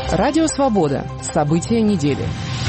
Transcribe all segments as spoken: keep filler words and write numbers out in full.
Радио «Свобода». События недели.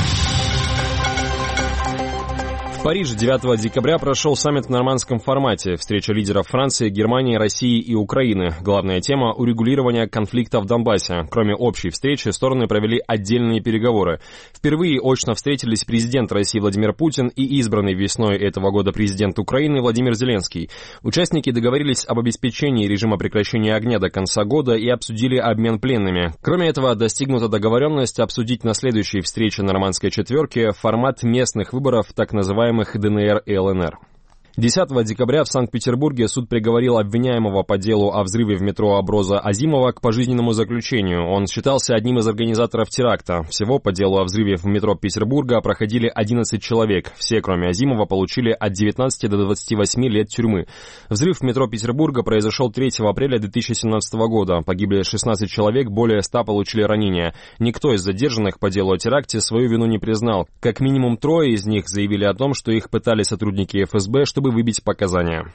В Париже девятого декабря прошел саммит в нормандском формате. Встреча лидеров Франции, Германии, России и Украины. Главная тема – урегулирование конфликта в Донбассе. Кроме общей встречи, стороны провели отдельные переговоры. Впервые очно встретились президент России Владимир Путин и избранный весной этого года президент Украины Владимир Зеленский. Участники договорились об обеспечении режима прекращения огня до конца года и обсудили обмен пленными. Кроме этого, достигнута договоренность обсудить на следующей встрече нормандской четверки формат местных выборов, так называемых ДНР и ЛНР. десятого декабря в Санкт-Петербурге суд приговорил обвиняемого по делу о взрыве в метро Аброза Азимова к пожизненному заключению. Он считался одним из организаторов теракта. Всего по делу о взрыве в метро Петербурга проходили одиннадцать человек. Все, кроме Азимова, получили от девятнадцати до двадцати восьми лет тюрьмы. Взрыв в метро Петербурга произошел третьего апреля две тысячи семнадцатого года. Погибли шестнадцать человек, более ста получили ранения. Никто из задержанных по делу о теракте свою вину не признал. Как минимум трое из них заявили о том, что их пытали сотрудники эф эс бэ, чтобы выбить показания.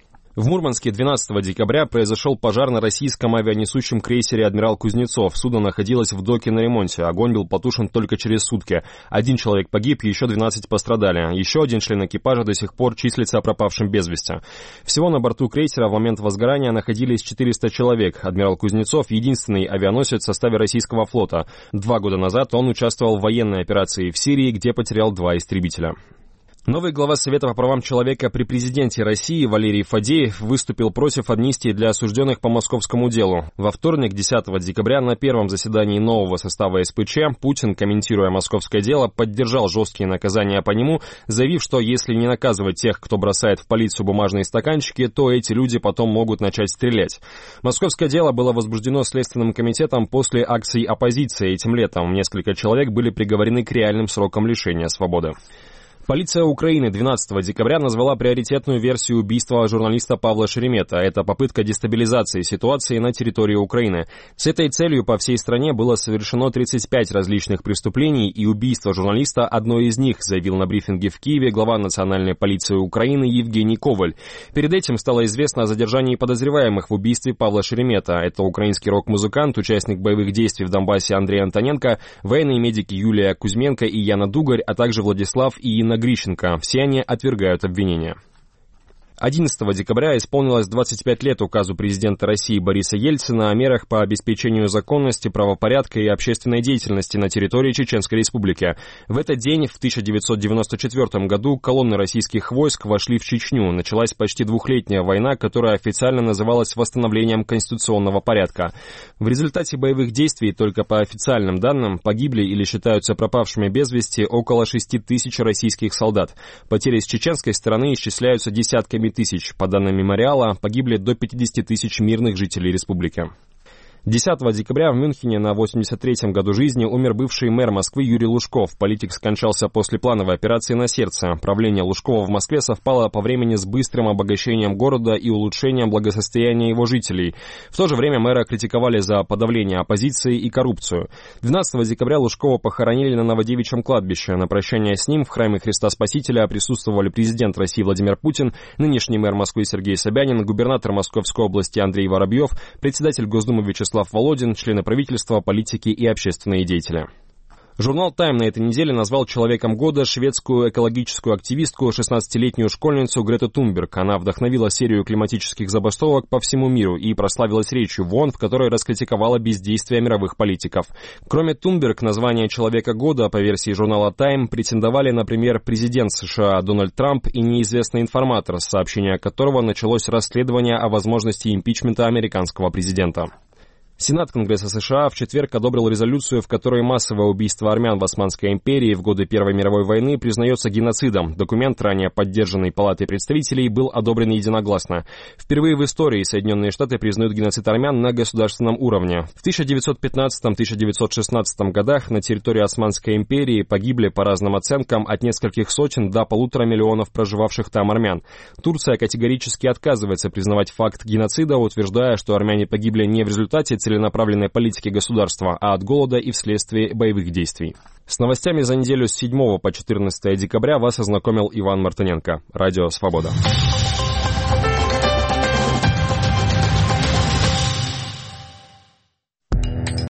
В Мурманске двенадцатого декабря произошел пожар на российском авианесущем крейсере «Адмирал Кузнецов». Судно находилось в доке на ремонте. Огонь был потушен только через сутки. Один человек погиб, еще двенадцать пострадали. Еще один член экипажа до сих пор числится пропавшим без вести. Всего на борту крейсера в момент возгорания находились четыреста человек. «Адмирал Кузнецов» — единственный авианосец в составе российского флота. Два года назад он участвовал в военной операции в Сирии, где потерял два истребителя. Новый глава Совета по правам человека при президенте России Валерий Фадеев выступил против амнистии для осужденных по московскому делу. Во вторник, десятого декабря, на первом заседании нового состава эс пэ че Путин, комментируя московское дело, поддержал жесткие наказания по нему, заявив, что если не наказывать тех, кто бросает в полицию бумажные стаканчики, то эти люди потом могут начать стрелять. Московское дело было возбуждено Следственным комитетом после акций оппозиции этим летом. Несколько человек были приговорены к реальным срокам лишения свободы. Полиция Украины двенадцатого декабря назвала приоритетную версию убийства журналиста Павла Шеремета. Это попытка дестабилизации ситуации на территории Украины. С этой целью по всей стране было совершено тридцать пять различных преступлений, и убийство журналиста – одно из них, заявил на брифинге в Киеве глава национальной полиции Украины Евгений Коваль. Перед этим стало известно о задержании подозреваемых в убийстве Павла Шеремета. Это украинский рок-музыкант, участник боевых действий в Донбассе Андрей Антоненко, военные медики Юлия Кузьменко и Яна Дугарь, а также Владислав и Инна Грищенко. Все они отвергают обвинения. одиннадцатого декабря исполнилось двадцать пять лет указу президента России Бориса Ельцина о мерах по обеспечению законности, правопорядка и общественной деятельности на территории Чеченской Республики. В этот день, в тысяча девятьсот девяносто четвёртом году, колонны российских войск вошли в Чечню. Началась почти двухлетняя война, которая официально называлась восстановлением конституционного порядка. В результате боевых действий, только по официальным данным, погибли или считаются пропавшими без вести около шести тысяч российских солдат. Потери с чеченской стороны исчисляются десятками тысяч. По данным мемориала, погибли до пятидесяти тысяч мирных жителей республики. десятого декабря в Мюнхене на восемьдесят третьем году жизни умер бывший мэр Москвы Юрий Лужков. Политик скончался после плановой операции на сердце. Правление Лужкова в Москве совпало по времени с быстрым обогащением города и улучшением благосостояния его жителей. В то же время мэра критиковали за подавление оппозиции и коррупцию. двенадцатого декабря Лужкова похоронили на Новодевичьем кладбище. На прощание с ним в храме Христа Спасителя присутствовали президент России Владимир Путин, нынешний мэр Москвы Сергей Собянин, губернатор Московской области Андрей Воробьев, председатель Госдумы Вячеслав Володин, члены правительства, политики и общественные деятели. Журнал «Тайм» на этой неделе назвал человеком года шведскую экологическую активистку, шестнадцатилетнюю школьницу Грету Тунберг. Она вдохновила серию климатических забастовок по всему миру и прославилась речью в ООН, в которой раскритиковала бездействие мировых политиков. Кроме Тунберг, на звание человека года по версии журнала «Тайм» претендовали, например, президент США Дональд Трамп и неизвестный информатор, с сообщения которого началось расследование о возможности импичмента американского президента. Сенат Конгресса США в четверг одобрил резолюцию, в которой массовое убийство армян в Османской империи в годы Первой мировой войны признается геноцидом. Документ, ранее поддержанный Палатой представителей, был одобрен единогласно. Впервые в истории Соединенные Штаты признают геноцид армян на государственном уровне. В тысяча девятьсот пятнадцатом — тысяча девятьсот шестнадцатом годах на территории Османской империи погибли, по разным оценкам, от нескольких сотен до полутора миллионов проживавших там армян. Турция категорически отказывается признавать факт геноцида, утверждая, что армяне погибли не в результате целенаправленной политики государства, а от голода и вследствие боевых действий. С новостями за неделю с седьмого по четырнадцатое декабря вас ознакомил Иван Мартыненко. Радио «Свобода».